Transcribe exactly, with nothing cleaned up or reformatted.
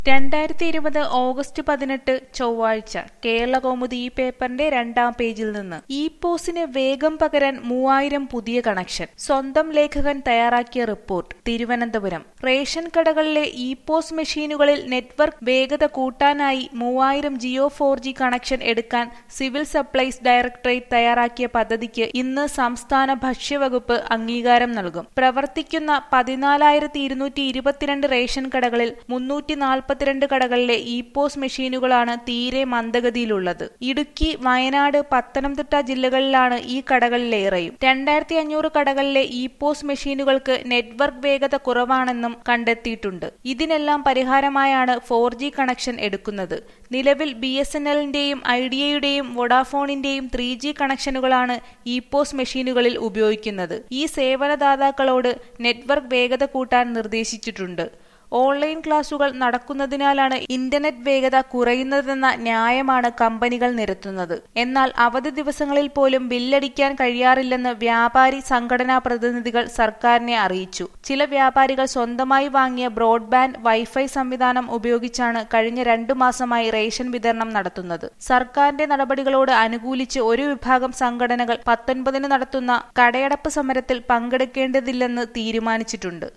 രണ്ടായിരത്തി ഇരുപത് ഓഗസ്റ്റ് പതിനെട്ട് ചൊവ്വാഴ്ച കേരളകൗമുദി ഈ പേപ്പറിന്റെ രണ്ടാം പേജിൽ നിന്ന് ഇ പോസിന് വേഗം പകരാൻ മൂവായിരം പുതിയ കണക്ഷൻ. സ്വന്തം ലേഖകൻ തയ്യാറാക്കിയ റിപ്പോർട്ട്. തിരുവനന്തപുരം. റേഷൻ കടകളിലെ ഇ പോസ് മെഷീനുകളിൽ നെറ്റ്വർക്ക് വേഗത കൂട്ടാനായി മൂവായിരം ജിയോ ഫോർ ജി കണക്ഷൻ എടുക്കാൻ സിവിൽ സപ്ലൈസ് ഡയറക്ടറേറ്റ് തയ്യാറാക്കിയ പദ്ധതിക്ക് ഇന്ന് സംസ്ഥാന ഭക്ഷ്യവകുപ്പ് അംഗീകാരം നൽകും. പ്രവർത്തിക്കുന്ന പതിനാലായിരത്തി ഇരുന്നൂറ്റി ഇരുപത്തിരണ്ട് റേഷൻ കടകളിൽ മുന്നൂറ്റി നാൽപ്പത്തിരണ്ട് കടകളിലെ ഇ പോസ് മെഷീനുകളാണ് തീരെ മന്ദഗതിയിലുള്ളത്. ഇടുക്കി, വയനാട്, പത്തനംതിട്ട ജില്ലകളിലാണ് ഈ കടകളിലേറെയും. രണ്ടായിരത്തി അഞ്ഞൂറ് കടകളിലെ ഇ പോസ് മെഷീനുകൾക്ക് നെറ്റ്വർക്ക് വേഗത കുറവാണെന്നും കണ്ടെത്തിയിട്ടുണ്ട്. ഇതിനെല്ലാം പരിഹാരമായാണ് ഫോർ ജി കണക്ഷൻ എടുക്കുന്നത്. നിലവിൽ ബി എസ് എൻ എല്ലിന്റെയും ഐഡിയയുടെയും വോഡാഫോണിന്റെയും ത്രീ ജി കണക്ഷനുകളാണ് ഇ പോസ് മെഷീനുകളിൽ ഉപയോഗിക്കുന്നത്. ഈ സേവനദാതാക്കളോട് നെറ്റ്വർക്ക് വേഗത കൂട്ടാൻ നിർദ്ദേശിച്ചിട്ടുണ്ട്. ഓൺലൈൻ ക്ലാസുകൾ നടക്കുന്നതിനാലാണ് ഇന്റർനെറ്റ് വേഗത കുറയുന്നതെന്ന ന്യായമാണ് കമ്പനികൾ നിരത്തുന്നത്. എന്നാൽ അവധി ദിവസങ്ങളിൽ പോലും ബില്ലടിക്കാൻ കഴിയാറില്ലെന്ന് വ്യാപാരി സംഘടനാ പ്രതിനിധികൾ സർക്കാരിനെ അറിയിച്ചു. ചില വ്യാപാരികൾ സ്വന്തമായി വാങ്ങിയ ബ്രോഡ്ബാൻഡ് വൈഫൈ സംവിധാനം ഉപയോഗിച്ചാണ് കഴിഞ്ഞ രണ്ടു മാസമായി റേഷൻ വിതരണം നടത്തുന്നത്. സർക്കാരിന്റെ നടപടികളോട് അനുകൂലിച്ച് ഒരു വിഭാഗം സംഘടനകൾ പത്തൊൻപതിന് നടത്തുന്ന കടയടപ്പ് സമരത്തിൽ പങ്കെടുക്കേണ്ടതില്ലെന്ന് തീരുമാനിച്ചിട്ടുണ്ട്.